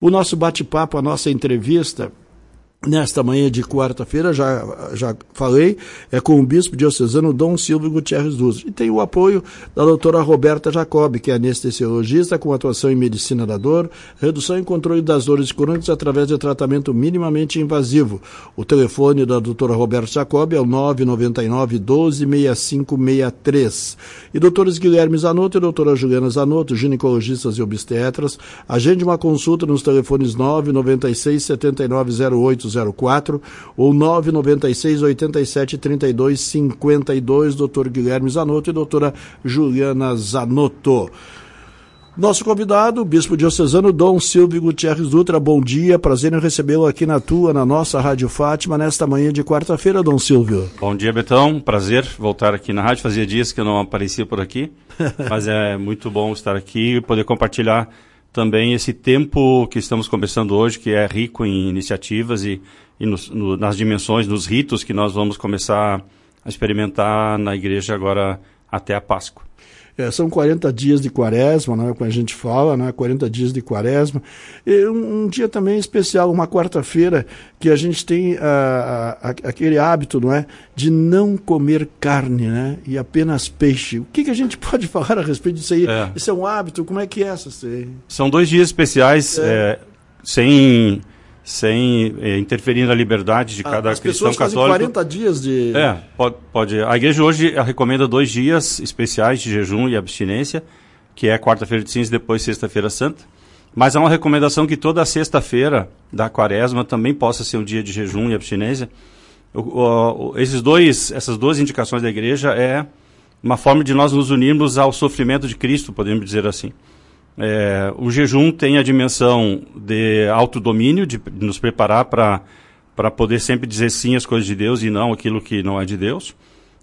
O nosso bate-papo, a nossa entrevista, nesta manhã de quarta-feira, já falei, é com o bispo diocesano Dom Silvio Gutierrez Dutra. E tem o apoio da doutora Roberta Jacob, que é anestesiologista com atuação em medicina da dor, redução e controle das dores crônicas através de tratamento minimamente invasivo. O telefone da doutora Roberta Jacob é o 999-126563. E doutores Guilherme Zanotto e doutora Juliana Zanotto, ginecologistas e obstetras, agende uma consulta nos telefones 996-790804 ou 996-87-32-52, doutor Guilherme Zanotto e doutora Juliana Zanotto. Nosso convidado, o bispo diocesano Dom Silvio Gutierrez Dutra. Bom dia, prazer em recebê-lo aqui na nossa Rádio Fátima, nesta manhã de quarta-feira, Dom Silvio. Bom dia, Betão, prazer voltar aqui na rádio, fazia dias que eu não aparecia por aqui, mas é muito bom estar aqui e poder compartilhar também esse tempo que estamos começando hoje, que é rico em iniciativas e nas dimensões, nos ritos que nós vamos começar a experimentar na igreja agora até a Páscoa. São 40 dias de quaresma, né, como a gente fala, né, 40 dias de quaresma. E um dia também especial, uma quarta-feira, que a gente tem aquele hábito, não é, de não comer carne, né, e apenas peixe. O que a gente pode falar a respeito disso aí? Isso é um hábito? Como é que é essa? São 2 dias especiais, sem interferir na liberdade de cada cristão católico. As pessoas fazem 40 dias de... pode. A igreja hoje recomenda 2 dias especiais de jejum e abstinência, que é quarta-feira de cinzas e depois sexta-feira santa. Mas há uma recomendação que toda sexta-feira da quaresma também possa ser um dia de jejum e abstinência. Essas 2 indicações da igreja é uma forma de nós nos unirmos ao sofrimento de Cristo, podemos dizer assim. O jejum tem a dimensão de autodomínio, de nos preparar para poder sempre dizer sim às coisas de Deus e não aquilo que não é de Deus.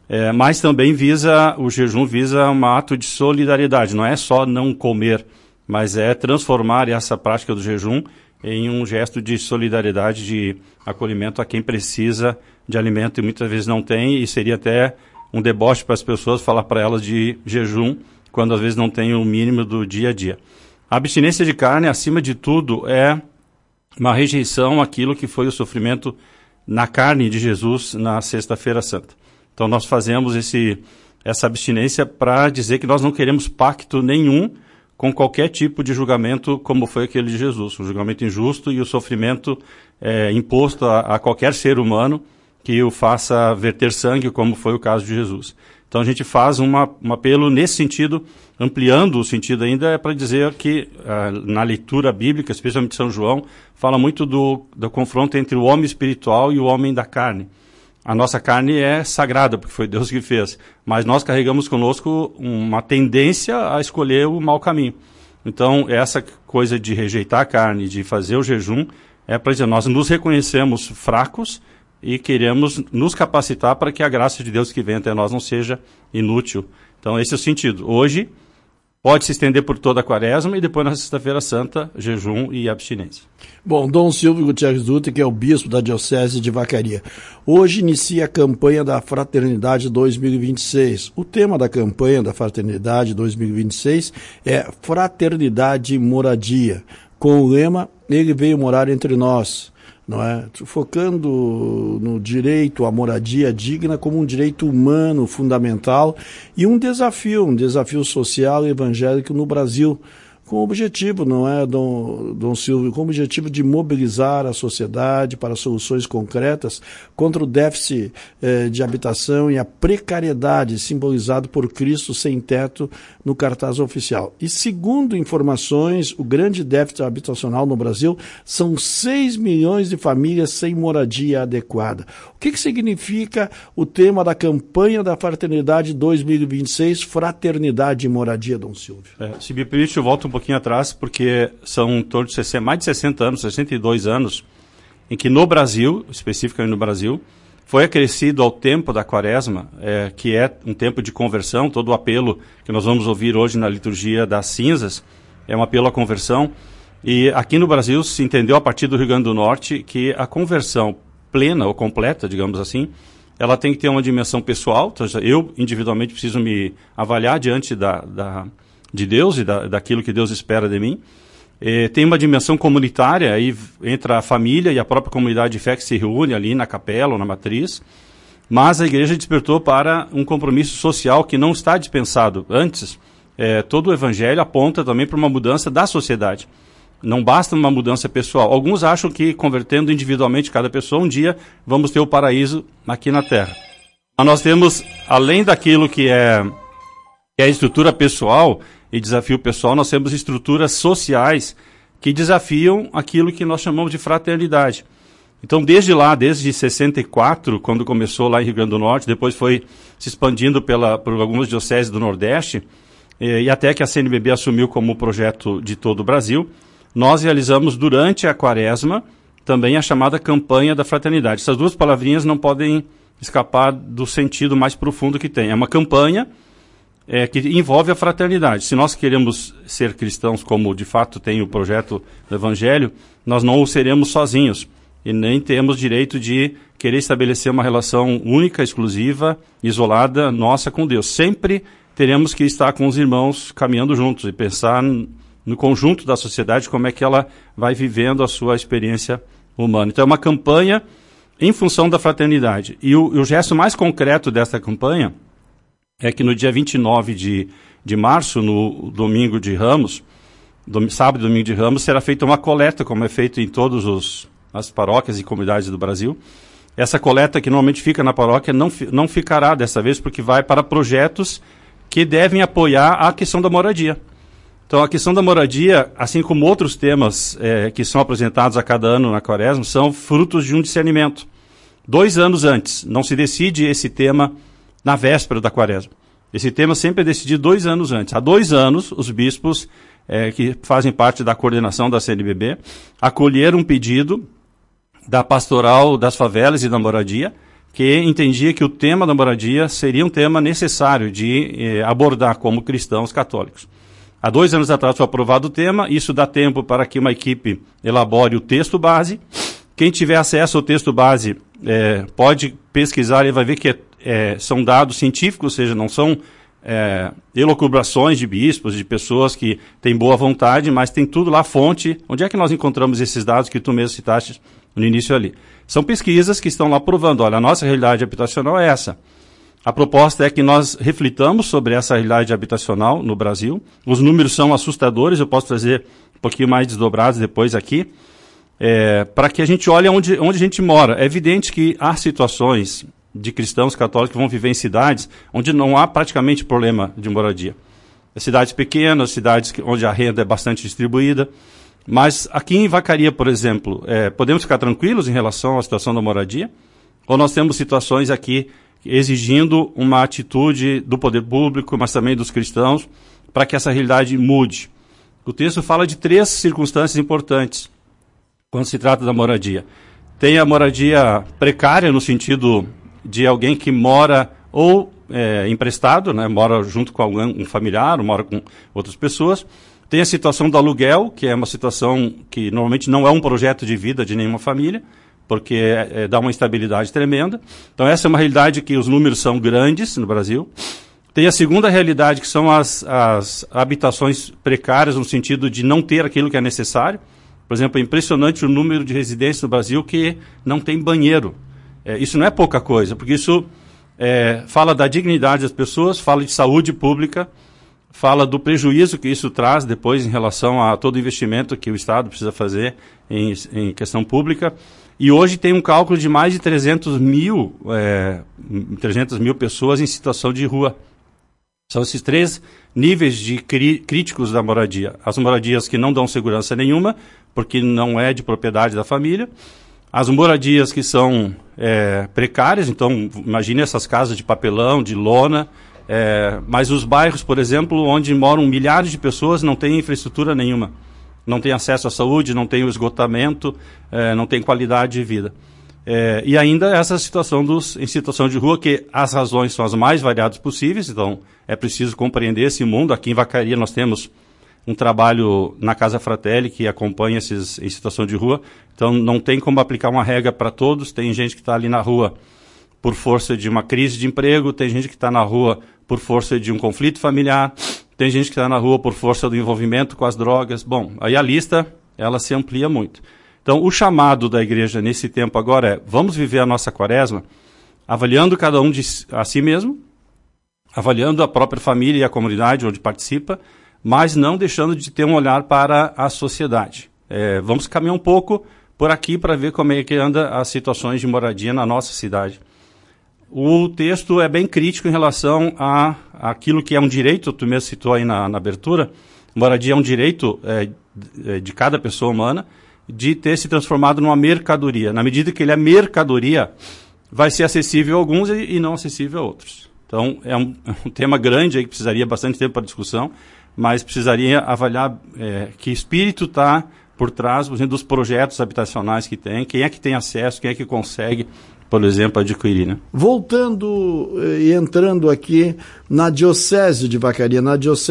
Mas também o jejum visa um ato de solidariedade. Não é só não comer, mas é transformar essa prática do jejum em um gesto de solidariedade, de acolhimento a quem precisa de alimento e muitas vezes não tem, e seria até um deboche para as pessoas falar para elas de jejum, quando às vezes não tem o mínimo do dia a dia. A abstinência de carne, acima de tudo, é uma rejeição àquilo que foi o sofrimento na carne de Jesus na Sexta-feira Santa. Então nós fazemos essa abstinência para dizer que nós não queremos pacto nenhum com qualquer tipo de julgamento como foi aquele de Jesus, o julgamento injusto e o sofrimento imposto a qualquer ser humano que o faça verter sangue, como foi o caso de Jesus. Então a gente faz um apelo nesse sentido, ampliando o sentido ainda, para dizer que na leitura bíblica, especialmente São João, fala muito do confronto entre o homem espiritual e o homem da carne. A nossa carne é sagrada, porque foi Deus que fez, mas nós carregamos conosco uma tendência a escolher o mau caminho. Então essa coisa de rejeitar a carne, de fazer o jejum, é para dizer, nós nos reconhecemos fracos, e queremos nos capacitar para que a graça de Deus que vem até nós não seja inútil. Então esse é o sentido. Hoje pode se estender por toda a quaresma e depois na sexta-feira santa, jejum e abstinência. Bom, Dom Silvio Gutierrez Dutra, que é o bispo da Diocese de Vacaria. Hoje inicia a campanha da Fraternidade 2026. O tema da campanha da Fraternidade 2026 é Fraternidade e Moradia, com o lema Ele veio morar entre nós. Não é? Focando no direito à moradia digna como um direito humano fundamental e um desafio social e evangélico no Brasil, com o objetivo, não é, Dom Silvio, com o objetivo de mobilizar a sociedade para soluções concretas contra o déficit de habitação e a precariedade simbolizado por Cristo sem teto no cartaz oficial. E segundo informações, o grande déficit habitacional no Brasil são 6 milhões de famílias sem moradia adequada. O que significa o tema da campanha da Fraternidade 2026, Fraternidade e Moradia, Dom Silvio? Se me permite, eu volto um pouquinho atrás, porque são em torno de mais de 60 anos, 62 anos, em que no Brasil, especificamente no Brasil, foi acrescido ao tempo da quaresma, que é um tempo de conversão. Todo o apelo que nós vamos ouvir hoje na liturgia das cinzas é um apelo à conversão. E aqui no Brasil se entendeu a partir do Rio Grande do Norte que a conversão plena ou completa, digamos assim, ela tem que ter uma dimensão pessoal. Então, eu individualmente preciso me avaliar diante de Deus e daquilo que Deus espera de mim. Tem uma dimensão comunitária, aí entra a família e a própria comunidade de fé que se reúne ali na capela ou na matriz, mas a igreja despertou para um compromisso social que não está dispensado. Antes, todo o evangelho aponta também para uma mudança da sociedade. Não basta uma mudança pessoal. Alguns acham que convertendo individualmente cada pessoa, um dia vamos ter o paraíso aqui na Terra. Mas nós temos, além daquilo que é a estrutura pessoal e desafio pessoal, nós temos estruturas sociais que desafiam aquilo que nós chamamos de fraternidade. Então, desde 64, quando começou lá em Rio Grande do Norte, depois foi se expandindo por algumas dioceses do Nordeste, e até que a CNBB assumiu como projeto de todo o Brasil, nós realizamos durante a Quaresma também a chamada campanha da fraternidade. Essas duas palavrinhas não podem escapar do sentido mais profundo que tem. É uma campanha que envolve a fraternidade. Se nós queremos ser cristãos, como de fato tem o projeto do Evangelho, nós não o seremos sozinhos. E nem temos direito de querer estabelecer uma relação única, exclusiva, isolada, nossa com Deus. Sempre teremos que estar com os irmãos caminhando juntos e pensar no conjunto da sociedade, como é que ela vai vivendo a sua experiência humana. Então é uma campanha em função da fraternidade. E o gesto mais concreto desta campanha é que no dia 29 de março, no domingo de Ramos, sábado e domingo de Ramos, será feita uma coleta, como é feito em todas as paróquias e comunidades do Brasil. Essa coleta que normalmente fica na paróquia não ficará dessa vez, porque vai para projetos que devem apoiar a questão da moradia. Então, a questão da moradia, assim como outros temas que são apresentados a cada ano na Quaresma, são frutos de um discernimento. 2 anos antes, não se decide esse tema na véspera da Quaresma. Esse tema sempre é decidido 2 anos antes. Há 2 anos, os bispos, que fazem parte da coordenação da CNBB, acolheram um pedido da Pastoral das Favelas e da Moradia, que entendia que o tema da moradia seria um tema necessário de abordar como cristãos católicos. Há 2 anos atrás foi aprovado o tema, isso dá tempo para que uma equipe elabore o texto base. Quem tiver acesso ao texto base pode pesquisar e vai ver que são dados científicos, ou seja, não são elucubrações de bispos, de pessoas que têm boa vontade, mas tem tudo lá, fonte. Onde é que nós encontramos esses dados que tu mesmo citaste no início ali? São pesquisas que estão lá provando, olha, a nossa realidade habitacional é essa. A proposta é que nós reflitamos sobre essa realidade habitacional no Brasil. Os números são assustadores, eu posso trazer um pouquinho mais desdobrados depois aqui, para que a gente olhe onde a gente mora. É evidente que há situações de cristãos católicos que vão viver em cidades onde não há praticamente problema de moradia. Cidades pequenas, cidades onde a renda é bastante distribuída. Mas aqui em Vacaria, por exemplo, podemos ficar tranquilos em relação à situação da moradia? Ou nós temos situações aqui exigindo uma atitude do poder público, mas também dos cristãos, para que essa realidade mude? O texto fala de 3 circunstâncias importantes quando se trata da moradia. Tem a moradia precária, no sentido de alguém que mora ou emprestado, né, mora junto com um familiar, ou mora com outras pessoas. Tem a situação do aluguel, que é uma situação que normalmente não é um projeto de vida de nenhuma família, porque dá uma instabilidade tremenda. Então essa é uma realidade que os números são grandes no Brasil. Tem a segunda realidade, que são as habitações precárias, no sentido de não ter aquilo que é necessário. Por exemplo, é impressionante o número de residências no Brasil que não tem banheiro. Isso não é pouca coisa, porque isso fala da dignidade das pessoas, fala de saúde pública, fala do prejuízo que isso traz depois em relação a todo o investimento que o Estado precisa fazer em questão pública. E hoje tem um cálculo de mais de 300 mil pessoas em situação de rua. São esses 3 níveis de críticos da moradia. As moradias que não dão segurança nenhuma, porque não é de propriedade da família. As moradias que são precárias, então imagine essas casas de papelão, de lona, mas os bairros, por exemplo, onde moram milhares de pessoas, não têm infraestrutura nenhuma. Não tem acesso à saúde, não tem o esgotamento, não tem qualidade de vida. E ainda essa situação em situação de rua, que as razões são as mais variadas possíveis, então é preciso compreender esse mundo. Aqui em Vacaria nós temos um trabalho na Casa Fratelli que acompanha esses em situação de rua, então não tem como aplicar uma regra para todos. Tem gente que está ali na rua por força de uma crise de emprego, tem gente que está na rua por força de um conflito familiar, tem gente que está na rua por força do envolvimento com as drogas. Bom, aí a lista, ela se amplia muito. Então, o chamado da igreja nesse tempo agora é, vamos viver a nossa quaresma avaliando cada um a si mesmo, avaliando a própria família e a comunidade onde participa, mas não deixando de ter um olhar para a sociedade. Vamos caminhar um pouco por aqui para ver como é que anda as situações de moradia na nossa cidade. O texto é bem crítico em relação a aquilo que é um direito, tu mesmo citou aí na abertura, moradia é um direito de cada pessoa humana, de ter se transformado numa mercadoria. Na medida que ele é mercadoria, vai ser acessível a alguns e não acessível a outros. Então, é um tema grande aí que precisaria bastante tempo para discussão, mas precisaria avaliar que espírito está por trás, por exemplo, dos projetos habitacionais que tem, quem é que tem acesso, quem é que consegue, por exemplo, adquirir, né? Voltando e entrando aqui na Diocese de Vacaria,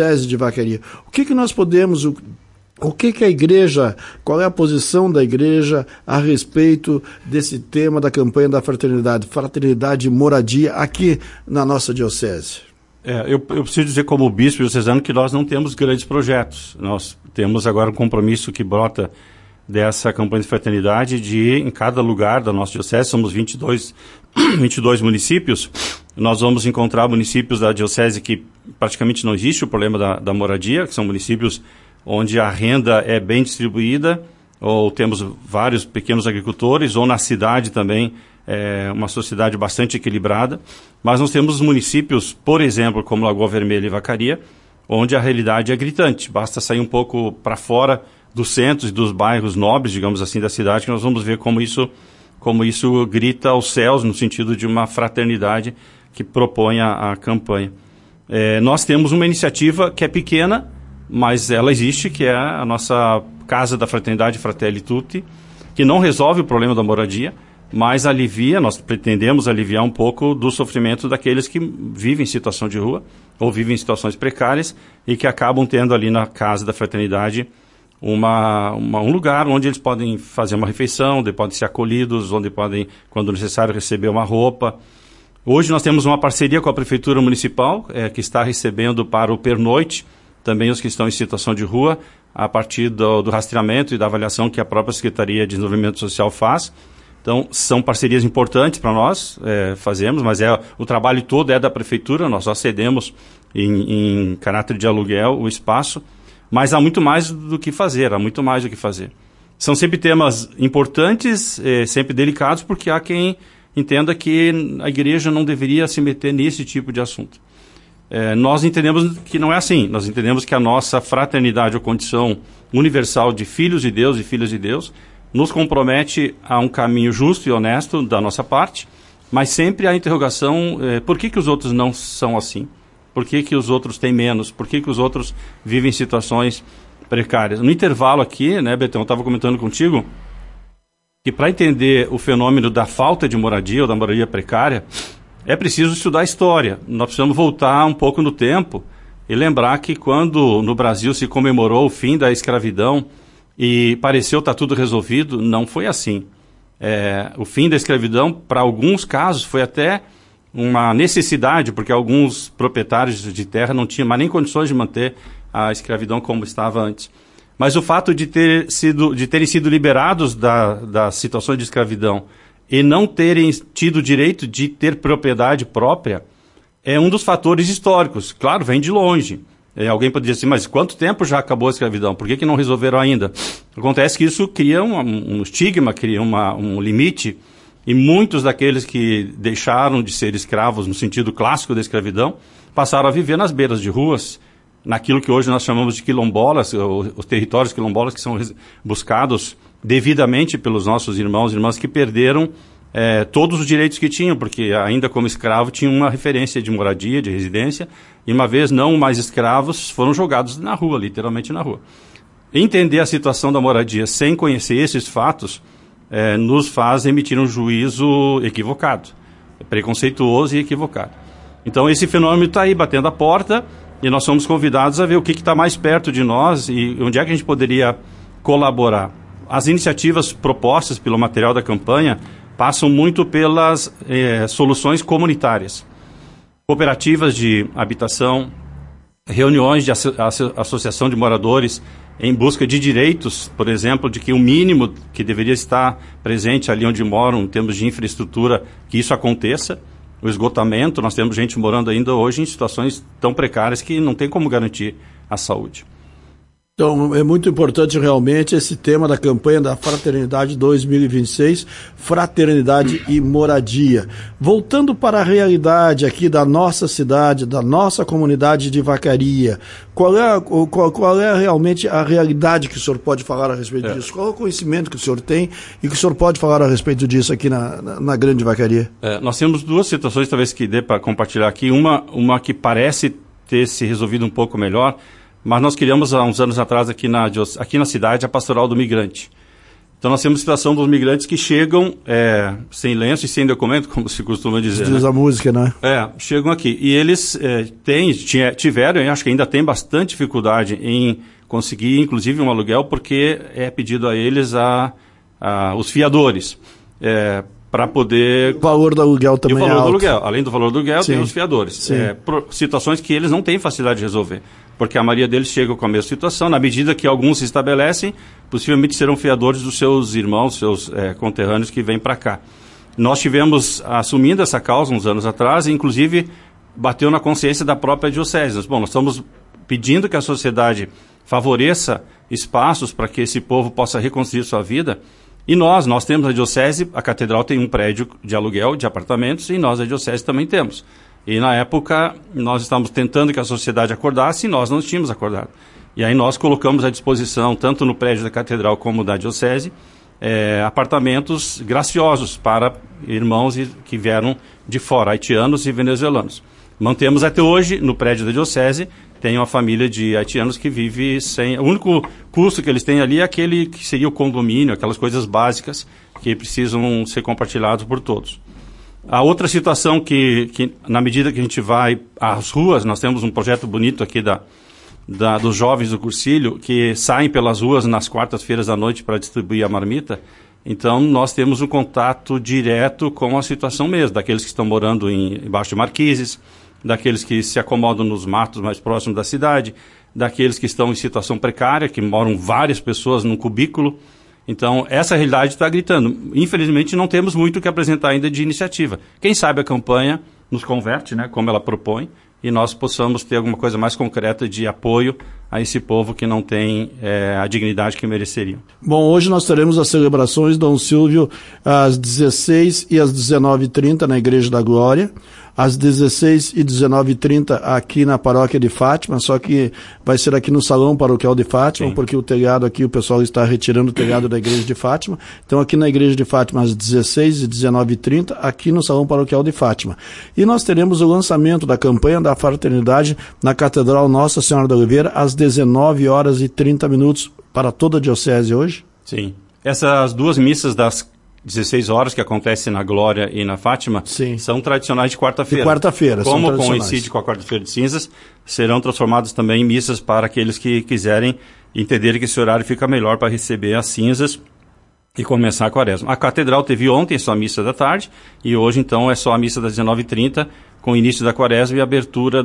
o que nós podemos... O que a igreja, qual é a posição da igreja a respeito desse tema da campanha da fraternidade e moradia aqui na nossa diocese? Eu preciso dizer como bispo diocesano que nós não temos grandes projetos. Nós temos agora um compromisso que brota dessa campanha de fraternidade de, em cada lugar da nossa diocese, somos 22 municípios, nós vamos encontrar municípios da diocese que praticamente não existe o problema da moradia, que são municípios onde a renda é bem distribuída, ou temos vários pequenos agricultores, ou na cidade também uma sociedade bastante equilibrada. Mas nós temos municípios, por exemplo, como Lagoa Vermelha e Vacaria, onde a realidade é gritante. Basta sair um pouco para fora dos centros e dos bairros nobres, digamos assim, da cidade, que nós vamos ver como isso grita aos céus, no sentido de uma fraternidade que propõe a campanha. Nós temos uma iniciativa que é pequena, mas ela existe, que é a nossa Casa da Fraternidade Fratelli Tutti, que não resolve o problema da moradia, mas alivia, nós pretendemos aliviar um pouco do sofrimento daqueles que vivem em situação de rua ou vivem em situações precárias e que acabam tendo ali na Casa da Fraternidade um lugar onde eles podem fazer uma refeição, onde podem ser acolhidos, onde podem, quando necessário, receber uma roupa. Hoje nós temos uma parceria com a Prefeitura Municipal, que está recebendo para o pernoite também os que estão em situação de rua, a partir do rastreamento e da avaliação que a própria Secretaria de Desenvolvimento Social faz. Então, são parcerias importantes para nós, fazemos, mas o trabalho todo é da Prefeitura, nós só cedemos em caráter de aluguel o espaço, mas há muito mais do que fazer, São sempre temas importantes, sempre delicados, porque há quem entenda que a igreja não deveria se meter nesse tipo de assunto. Nós entendemos que não é assim. Nós entendemos que a nossa fraternidade ou condição universal de filhos de Deus e filhas de Deus nos compromete a um caminho justo e honesto da nossa parte, mas sempre a interrogação, por que os outros não são assim? Por que os outros têm menos? Por que os outros vivem em situações precárias? No intervalo aqui, né, Betão, eu estava comentando contigo que para entender o fenômeno da falta de moradia ou da moradia precária, é preciso estudar a história. Nós precisamos voltar um pouco no tempo e lembrar que quando no Brasil se comemorou o fim da escravidão e pareceu estar tudo resolvido, não foi assim. O fim da escravidão, para alguns casos, foi até uma necessidade, porque alguns proprietários de terra não tinham mais nem condições de manter a escravidão como estava antes. Mas o fato de terem sido liberados da situação de escravidão e não terem tido o direito de ter propriedade própria, é um dos fatores históricos. Claro, vem de longe. Alguém poderia dizer assim, mas quanto tempo já acabou a escravidão? Por que não resolveram ainda? Acontece que isso cria um estigma, cria um limite, e muitos daqueles que deixaram de ser escravos no sentido clássico da escravidão, passaram a viver nas beiras de ruas, naquilo que hoje nós chamamos de quilombolas, os territórios quilombolas que são buscados devidamente pelos nossos irmãos e irmãs que perderam todos os direitos que tinham, porque ainda como escravo tinham uma referência de moradia, de residência, e uma vez não mais escravos, foram jogados na rua, literalmente na rua. Entender a situação da moradia sem conhecer esses fatos nos faz emitir um juízo equivocado, preconceituoso e equivocado. Então esse fenômeno está aí batendo a porta e nós somos convidados a ver o que está mais perto de nós e onde é que a gente poderia colaborar. As iniciativas propostas pelo material da campanha passam muito pelas soluções comunitárias. Cooperativas de habitação, reuniões de associação de moradores em busca de direitos, por exemplo, de que o mínimo que deveria estar presente ali onde moram, em termos de infraestrutura, que isso aconteça. O esgotamento, nós temos gente morando ainda hoje em situações tão precárias que não tem como garantir a saúde. Então, é muito importante realmente esse tema da campanha da Fraternidade 2026, Fraternidade e Moradia. Voltando para a realidade aqui da nossa cidade, da nossa comunidade de Vacaria, qual é realmente a realidade que o senhor pode falar a respeito disso? Qual é o conhecimento que o senhor tem e que o senhor pode falar a respeito disso aqui na Grande Vacaria? Nós temos duas situações, talvez, que dê para compartilhar aqui. Uma que parece ter se resolvido um pouco melhor, mas nós criamos há uns anos atrás aqui na cidade a Pastoral do Migrante. Então nós temos a situação dos migrantes que chegam sem lenço e sem documento, como se costuma dizer. Diz a música, né? Chegam aqui. E eles tiveram, e acho que ainda tem bastante dificuldade em conseguir, inclusive, um aluguel, porque é pedido a eles os fiadores. Para poder... O valor do aluguel também é alto. E o valor do aluguel. Além do valor do aluguel, Sim. tem os fiadores. Situações que eles não têm facilidade de resolver. Porque a maioria deles chegam com a mesma situação. Na medida que alguns se estabelecem, possivelmente serão fiadores dos seus irmãos, seus conterrâneos que vêm para cá. Nós tivemos assumindo essa causa uns anos atrás, e inclusive bateu na consciência da própria diocese. Bom, nós estamos pedindo que a sociedade favoreça espaços para que esse povo possa reconstruir sua vida. E nós temos a diocese, a catedral tem um prédio de aluguel de apartamentos, e nós, a diocese, também temos. E na época, nós estávamos tentando que a sociedade acordasse e nós não tínhamos acordado. E aí nós colocamos à disposição, tanto no prédio da catedral como da diocese, apartamentos graciosos para irmãos que vieram de fora, haitianos e venezuelanos. Mantemos até hoje, no prédio da diocese, tem uma família de haitianos que vive sem... O único custo que eles têm ali é aquele que seria o condomínio, aquelas coisas básicas que precisam ser compartilhadas por todos. A outra situação que na medida que a gente vai às ruas, nós temos um projeto bonito aqui dos jovens do Cursilho, que saem pelas ruas nas quartas-feiras à noite para distribuir a marmita. Então, nós temos um contato direto com a situação mesmo, daqueles que estão morando embaixo de marquises, daqueles que se acomodam nos matos mais próximos da cidade, daqueles que estão em situação precária, que moram várias pessoas num cubículo. Então, essa realidade está gritando. Infelizmente, não temos muito o que apresentar ainda de iniciativa. Quem sabe a campanha nos converte, né, como ela propõe, e nós possamos ter alguma coisa mais concreta de apoio a esse povo que não tem a dignidade que mereceriam. Bom, hoje nós teremos as celebrações Dom Silvio às 16 e às 19h30 na Igreja da Glória, às 16 e 19h30 aqui na Paróquia de Fátima, só que vai ser aqui no Salão Paroquial de Fátima, Sim. Porque o telhado aqui, o pessoal está retirando o telhado da Igreja de Fátima. Então aqui na Igreja de Fátima às 16 e 19h30, aqui no Salão Paroquial de Fátima. E nós teremos o lançamento da campanha da Fraternidade na Catedral Nossa Senhora da Oliveira às 19h30 para toda a diocese hoje? Sim. Essas duas missas das 16 horas que acontecem na Glória e na Fátima, Sim. São tradicionais de quarta-feira. De quarta-feira, como coincide com a quarta-feira de cinzas, serão transformadas também em missas para aqueles que quiserem entender que esse horário fica melhor para receber as cinzas e começar a quaresma. A Catedral teve ontem só a missa da tarde e hoje então é só a missa das 19h30 com o início da quaresma e a abertura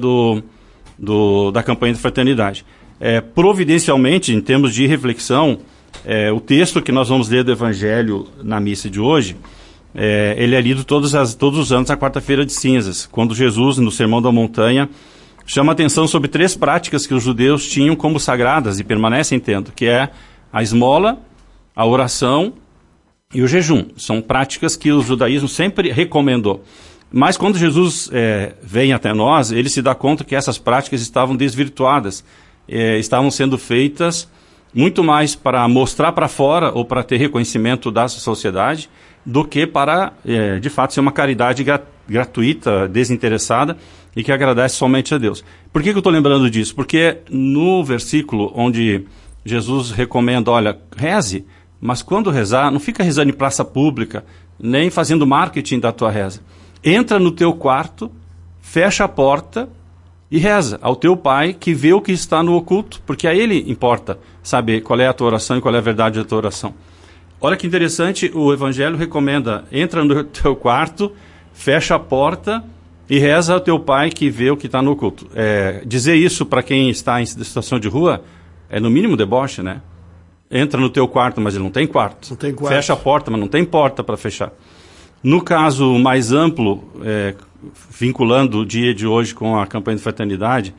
da campanha de fraternidade. Providencialmente, em termos de reflexão, o texto que nós vamos ler do Evangelho na missa de hoje, ele é lido todos os anos à quarta-feira de cinzas, quando Jesus, no Sermão da Montanha, chama atenção sobre 3 práticas que os judeus tinham como sagradas e permanecem tendo, que é a esmola, a oração e o jejum. São práticas que o judaísmo sempre recomendou. Mas quando Jesus vem até nós, ele se dá conta que essas práticas estavam desvirtuadas, estavam sendo feitas muito mais para mostrar para fora ou para ter reconhecimento da sociedade do que para, de fato, ser uma caridade gratuita, desinteressada e que agradece somente a Deus. Por que eu estou lembrando disso? Porque no versículo onde Jesus recomenda, olha, reze, mas quando rezar, não fica rezando em praça pública, nem fazendo marketing da tua reza. Entra no teu quarto, fecha a porta e reza ao teu pai que vê o que está no oculto, porque a ele importa saber qual é a tua oração e qual é a verdade da tua oração. Olha que interessante, o Evangelho recomenda, entra no teu quarto, fecha a porta e reza ao teu pai que vê o que está no culto. Dizer isso para quem está em situação de rua é no mínimo deboche, né? Entra no teu quarto, mas ele não tem quarto. Não tem quarto. Fecha a porta, mas não tem porta para fechar. No caso mais amplo, vinculando o dia de hoje com a campanha de fraternidade,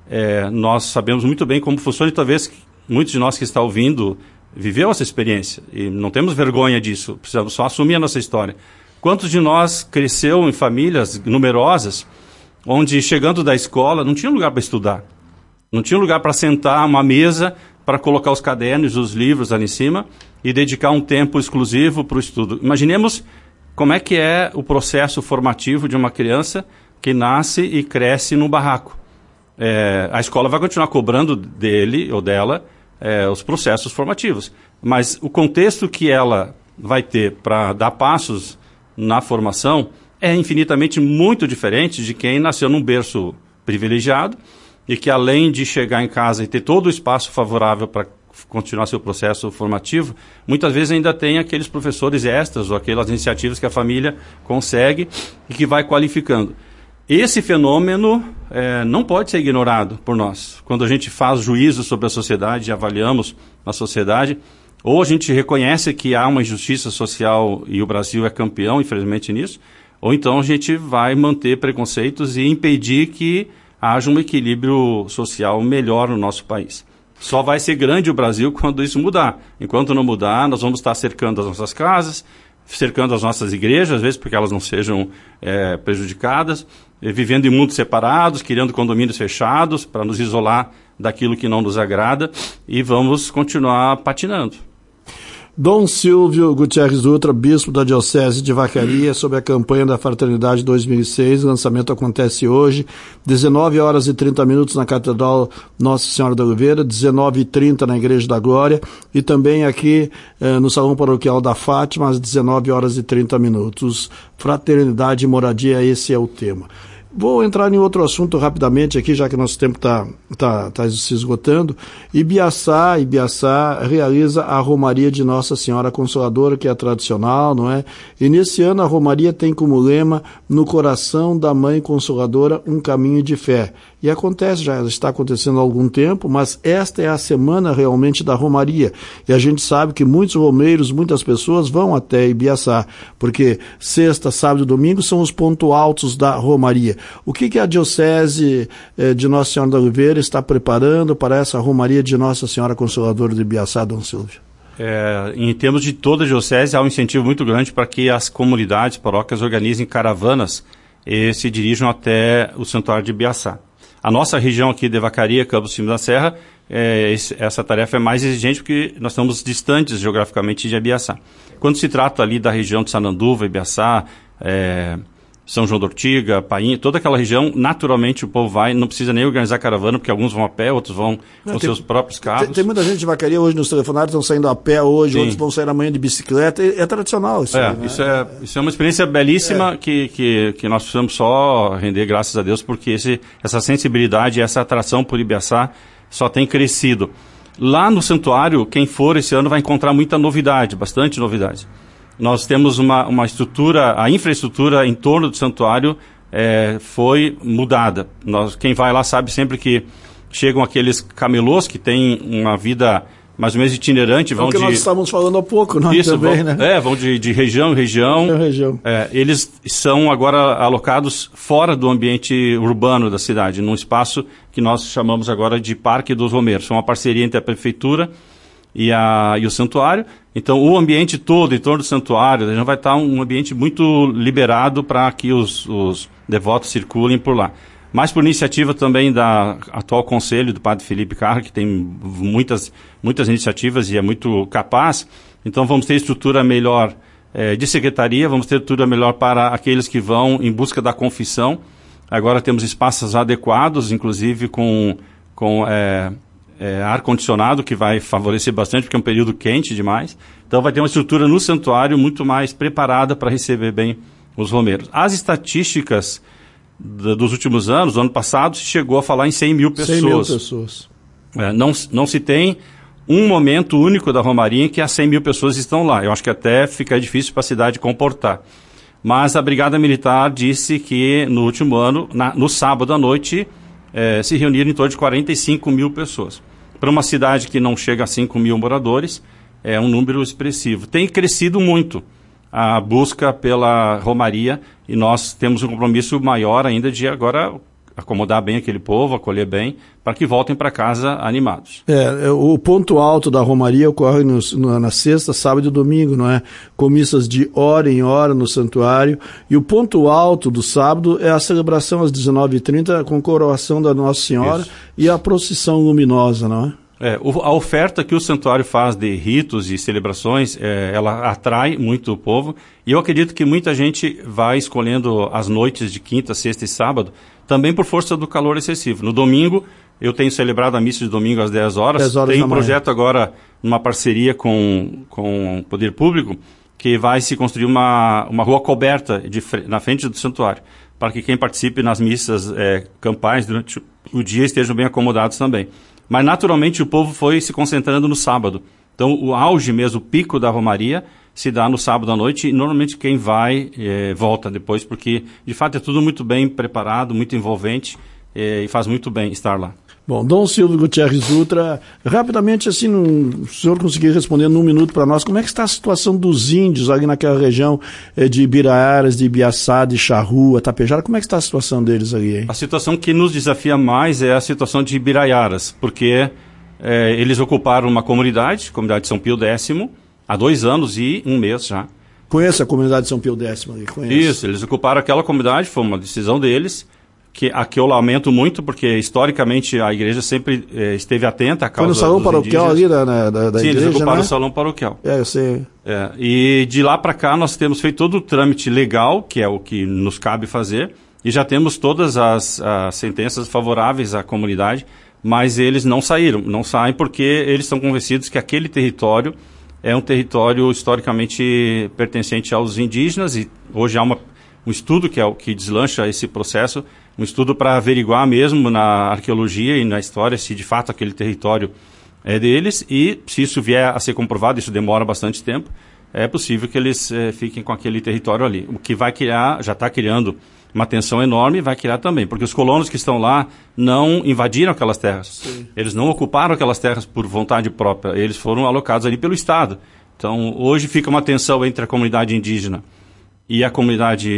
nós sabemos muito bem como funciona e talvez muitos de nós que estão ouvindo viveu essa experiência. E não temos vergonha disso, precisamos só assumir a nossa história. Quantos de nós cresceu em famílias numerosas, onde chegando da escola não tinha lugar para estudar, não tinha lugar para sentar uma mesa para colocar os cadernos, os livros ali em cima e dedicar um tempo exclusivo para o estudo. Imaginemos como é que é o processo formativo de uma criança que nasce e cresce num barraco. A escola vai continuar cobrando dele ou dela os processos formativos, mas o contexto que ela vai ter para dar passos na formação é infinitamente muito diferente de quem nasceu num berço privilegiado e que, além de chegar em casa e ter todo o espaço favorável para continuar seu processo formativo, muitas vezes ainda tem aqueles professores extras ou aquelas iniciativas que a família consegue e que vai qualificando. Esse fenômeno não pode ser ignorado por nós. Quando a gente faz juízo sobre a sociedade e avaliamos a sociedade, ou a gente reconhece que há uma injustiça social e o Brasil é campeão, infelizmente, nisso, ou então a gente vai manter preconceitos e impedir que haja um equilíbrio social melhor no nosso país. Só vai ser grande o Brasil quando isso mudar. Enquanto não mudar, nós vamos estar cercando as nossas casas, cercando as nossas igrejas, às vezes porque elas não sejam prejudicadas, vivendo em mundos separados, criando condomínios fechados para nos isolar daquilo que não nos agrada e vamos continuar patinando. Dom Silvio Gutierrez Dutra, bispo da Diocese de Vacaria, sobre a campanha da Fraternidade 2006. O lançamento acontece hoje, 19h30 na Catedral Nossa Senhora da Oliveira, 19h30 na Igreja da Glória e também aqui no Salão Paroquial da Fátima, às 19h30. Fraternidade e moradia, esse é o tema. Vou entrar em outro assunto rapidamente aqui, já que nosso tempo tá se esgotando. Ibiaçá realiza a Romaria de Nossa Senhora Consoladora, que é tradicional, não é? E nesse ano a Romaria tem como lema: no coração da Mãe Consoladora, um caminho de fé. E acontece, já está acontecendo há algum tempo, mas esta é a semana realmente da Romaria. E a gente sabe que muitos romeiros, muitas pessoas vão até Ibiaçá, porque sexta, sábado e domingo são os pontos altos da Romaria. O que a Diocese de Nossa Senhora da Oliveira está preparando para essa Romaria de Nossa Senhora Consoladora de Ibiaçá, Dom Silvio? Em termos de toda a Diocese, há um incentivo muito grande para que as comunidades, paróquias, organizem caravanas e se dirijam até o Santuário de Ibiaçá. A nossa região aqui de Vacaria, Campos Cimo da Serra, essa tarefa é mais exigente porque nós estamos distantes geograficamente de Ibiaçá. Quando se trata ali da região de Sananduva, Ibiaçá, São João da Ortiga, Painha, toda aquela região, naturalmente o povo vai, não precisa nem organizar caravana, porque alguns vão a pé, outros vão com seus próprios carros. Tem muita gente de Vacaria hoje nos telefonários, estão saindo a pé hoje, outros vão sair amanhã de bicicleta, é tradicional isso. Né? Isso é uma experiência belíssima que nós precisamos só render graças a Deus, porque essa sensibilidade, essa atração por Ibiaçá só tem crescido. Lá no santuário, quem for esse ano vai encontrar muita novidade, bastante novidade. Nós temos uma estrutura, a infraestrutura em torno do santuário foi mudada. Quem vai lá sabe sempre que chegam aqueles camelôs que têm uma vida mais ou menos itinerante. É o que nós estávamos falando há pouco, nós também, né? Vão de região em região. Eles são agora alocados fora do ambiente urbano da cidade, num espaço que nós chamamos agora de Parque dos Romeiros. É uma parceria entre a prefeitura e o santuário. Então, o ambiente todo em torno do santuário já vai estar um ambiente muito liberado para que os devotos circulem por lá. Mas por iniciativa também da atual conselho do padre Felipe Carro, que tem muitas iniciativas e é muito capaz. Então, vamos ter estrutura melhor de secretaria, vamos ter estrutura melhor para aqueles que vão em busca da confissão. Agora temos espaços adequados, inclusive com ar-condicionado, que vai favorecer bastante, porque é um período quente demais. Então vai ter uma estrutura no santuário muito mais preparada para receber bem os romeiros. As estatísticas dos últimos anos, do ano passado, se chegou a falar em 100 mil pessoas. 100 mil pessoas. Não se tem um momento único da Romaria em que as 100 mil pessoas estão lá. Eu acho que até fica difícil para a cidade comportar. Mas a Brigada Militar disse que no último ano, no sábado à noite, se reuniram em torno de 45 mil pessoas. Para uma cidade que não chega a 5 mil moradores, é um número expressivo. Tem crescido muito a busca pela romaria e nós temos um compromisso maior ainda de agora acomodar bem aquele povo, acolher bem, para que voltem para casa animados. O ponto alto da romaria ocorre na sexta, sábado e domingo, não é? Com missas de hora em hora no santuário. E o ponto alto do sábado é a celebração às 19h30 com coroação da Nossa Senhora. Isso. E a procissão luminosa, não é? A oferta que o santuário faz de ritos e celebrações, ela atrai muito o povo. E eu acredito que muita gente vai escolhendo as noites de quinta, sexta e sábado, também por força do calor excessivo. No domingo, eu tenho celebrado a missa de domingo às 10 horas. 10 horas tem um projeto agora, numa parceria com o Poder Público, que vai se construir uma rua coberta na frente do santuário, para que quem participe nas missas campais durante o dia estejam bem acomodados também. Mas, naturalmente, o povo foi se concentrando no sábado. Então, o auge mesmo, o pico da romaria, se dá no sábado à noite e, normalmente, quem vai volta depois, porque, de fato, é tudo muito bem preparado, muito envolvente e faz muito bem estar lá. Bom, Dom Silvio Gutierrez Dutra, rapidamente, assim, o senhor conseguir responder num minuto para nós, como é que está a situação dos índios ali naquela região de Ibiraiaras, de Ibiaçá, de Charrua, Tapejara, como é que está a situação deles ali, hein? A situação que nos desafia mais é a situação de Ibiraiaras, porque eles ocuparam uma comunidade de São Pio X, há 2 anos e 1 mês já. Conheço a comunidade de São Pio X ali, conheço. Isso, eles ocuparam aquela comunidade, foi uma decisão deles, que eu lamento muito, porque historicamente a igreja sempre esteve atenta à causa dos indígenas. Foi no salão paroquial ali da Sim, igreja, eles ocuparam né? o salão paroquial. Eu sei. E de lá para cá nós temos feito todo o trâmite legal, que é o que nos cabe fazer, e já temos todas as sentenças favoráveis à comunidade, mas eles não saem porque eles estão convencidos que aquele território é um território historicamente pertencente aos indígenas, e hoje há um estudo que é o que deslancha esse processo, um estudo para averiguar mesmo na arqueologia e na história se de fato aquele território é deles, e se isso vier a ser comprovado, isso demora bastante tempo, é possível que eles fiquem com aquele território ali. O que vai criar, já está criando uma tensão enorme, e vai criar também, porque os colonos que estão lá não invadiram aquelas terras. Sim. Eles não ocuparam aquelas terras por vontade própria, eles foram alocados ali pelo Estado. Então, hoje fica uma tensão entre a comunidade indígena e a comunidade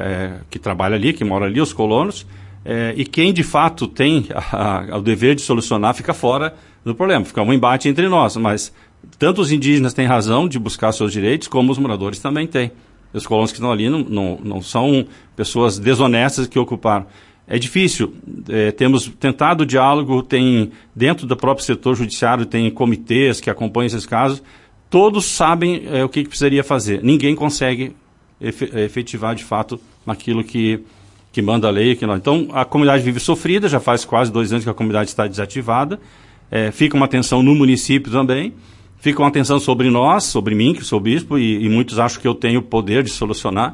que trabalha ali, que mora ali, os colonos, e quem de fato tem o dever de solucionar fica fora do problema, fica um embate entre nós, mas tanto os indígenas têm razão de buscar seus direitos, como os moradores também têm. Os colonos que estão ali não são pessoas desonestas que ocuparam. É difícil, temos tentado o diálogo, tem dentro do próprio setor judiciário, tem comitês que acompanham esses casos, todos sabem o que precisaria fazer, ninguém consegue efetivar de fato naquilo que manda a lei. Então, a comunidade vive sofrida, já faz quase 2 anos que a comunidade está desativada, fica uma tensão no município também, fica uma tensão sobre nós, sobre mim, que sou bispo, e muitos acham que eu tenho o poder de solucionar.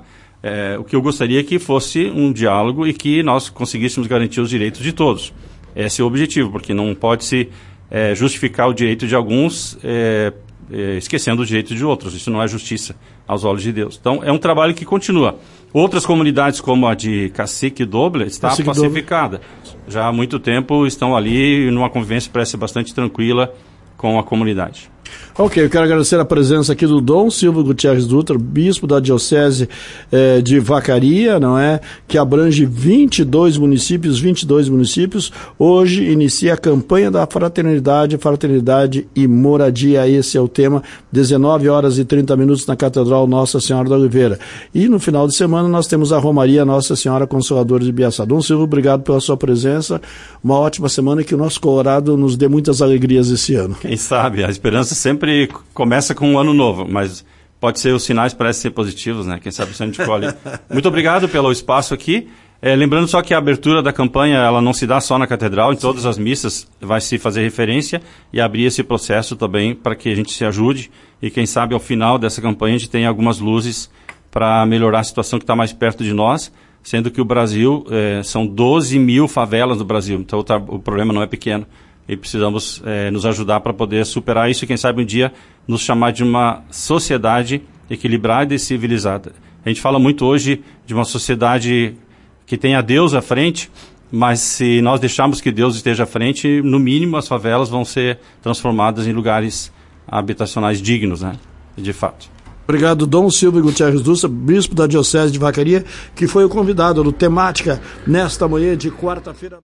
O que eu gostaria é que fosse um diálogo e que nós conseguíssemos garantir os direitos de todos. Esse é o objetivo, porque não pode-se justificar o direito de alguns esquecendo o direito de outros. Isso não é justiça aos olhos de Deus. Então, é um trabalho que continua. Outras comunidades, como a de Cacique Doble, está pacificada. Já há muito tempo estão ali numa convivência parece bastante tranquila com a comunidade. Ok, eu quero agradecer a presença aqui do Dom Silvio Gutierrez Dutra, bispo da Diocese de Vacaria, não é? Que abrange 22 municípios. Hoje inicia a campanha da fraternidade e moradia. Esse é o tema, 19h30 na Catedral Nossa Senhora da Oliveira. E no final de semana nós temos a Romaria Nossa Senhora Consoladora de Ibiaçá. Dom Silvio, obrigado pela sua presença. Uma ótima semana e que o nosso Colorado nos dê muitas alegrias esse ano. Quem sabe, a esperança sempre começa com um ano novo, mas pode ser, os sinais parecem ser positivos, né? Quem sabe se a gente colhe. Muito obrigado pelo espaço aqui. Lembrando só que a abertura da campanha, ela não se dá só na catedral, em todas as missas vai se fazer referência e abrir esse processo também para que a gente se ajude e quem sabe ao final dessa campanha a gente tem algumas luzes para melhorar a situação que está mais perto de nós, sendo que o Brasil, são 12 mil favelas no Brasil, então o problema não é pequeno. E precisamos nos ajudar para poder superar isso e, quem sabe, um dia nos chamar de uma sociedade equilibrada e civilizada. A gente fala muito hoje de uma sociedade que tem a Deus à frente, mas se nós deixarmos que Deus esteja à frente, no mínimo as favelas vão ser transformadas em lugares habitacionais dignos, né? De fato. Obrigado, Dom Silvio Gutierrez Dutra, bispo da Diocese de Vacaria, que foi o convidado do Temática nesta manhã de quarta-feira.